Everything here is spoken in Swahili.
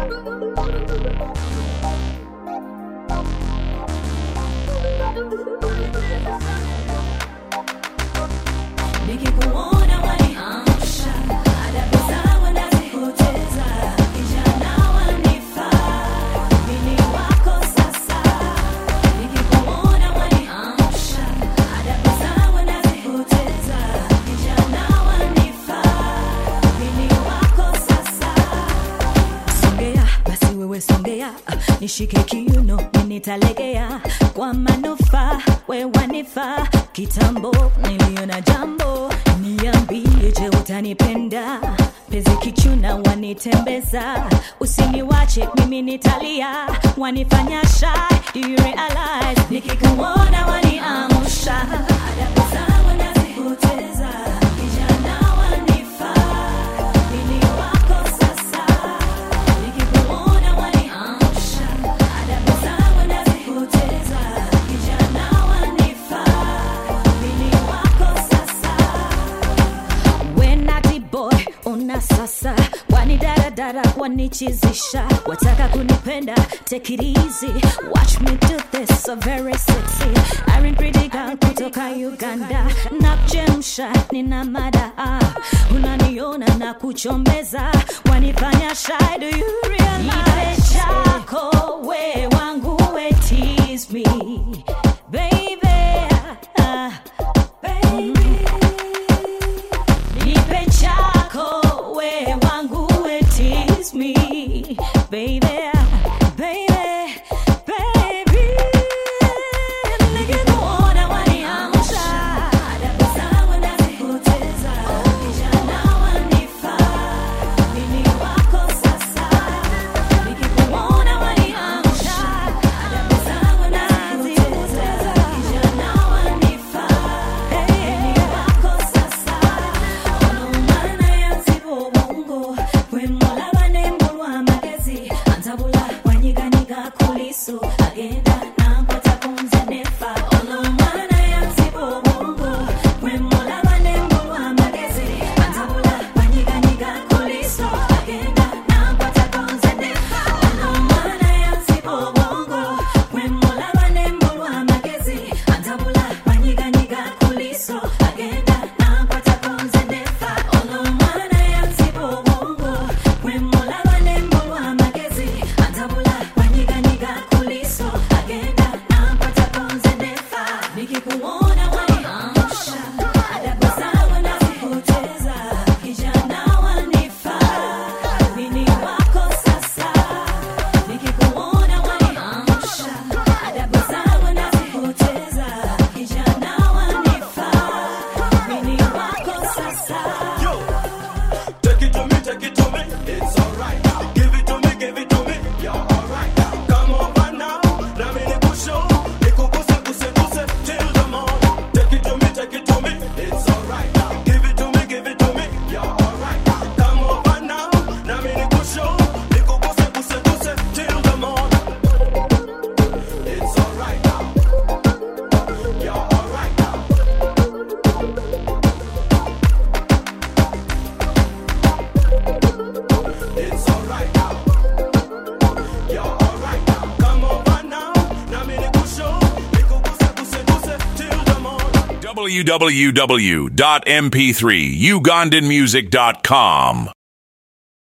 Nikikuona waniamsha, adabu zangu nazipoteza, kijana wanifaa, mimi wako sasa. Nikikuona waniamsha, adabu zangu nazipoteza, kijana wanifaa, mimi wako sasa. Songea, basi wewe songea, nishike kiuno, nitalegea, kwa manufaa, we wanifaa, kitambo niliona jambo, niambie je utanipenda, pezi kichuna wanitembeza, usiniwache mimi nitalia, wanifanya shy, do you realize, nikikuona waniamsha, adabu zangu nazipoteza, kijana wanifaa, mimi wako sasa. Nikikuona waniamsha, adabu zangu nazipoteza, kijana wanifaa, mimi wako sasa. When I boy una sasa, wanidaradara wanichizisha, wataka kunipenda, take it easy, watch me do this so very sexy. Irene pretty girl kutoka Uganda, nakuchemsha nina mada, unaniona na kuchombeza, wanifanya shy, do you realize? Nipe chako we wangu we tease me, baby, baby. Nipe chako we wangu we tease me, baby, baby, baby. Nikikuona waniamsha, adabu zangu nazipoteza, kijana wanifaa, mimi wako sasa. Nikikuona waniamsha, adabu zangu nazipoteza, kijana wanifaa, mimi wako sasa. Ono mana yansibo bongo, we mola banembo lwa magezi, antabula wanyiganyiga kuliso, agenda nampata kunze nefa. Ono mana yansibo bongo, we mola banembo lwa magezi, antabula wanyiganyiga kuliso, agenda nampata kunze nefa. Ono mana yansibo bongo, we mola banembo lwa magezi, antabula wanyiganyiga kuliso, agenda nampata kunze nefa. Ono mana yansibo bongo, we mola banembo lwa magezi, antabula wanyiganyiga kuliso, agenda nampata kunze nefa. Nikikuona waniamsha, adabu zangu nazipoteza, kijana wanifaa, mimi wako sasa. Nikikuona waniamsha, adabu zangu nazipoteza, kijana wanifaa, mimi wako sasa. Take it to me, it's alright. Give it to me, you're alright. Come over now, na mimi nikushow, nikuguse guse till the morning. Take it to me, it's alright. Give it to me, you're alright. Come over now, na mimi nikushow, nikuguse guse till the morning. It's alright now, you're alright now. It's alright now. You're alright now. Come over now. Na mimi nikushow, nikuguse till the morning. www.mp3ugandanmusic.com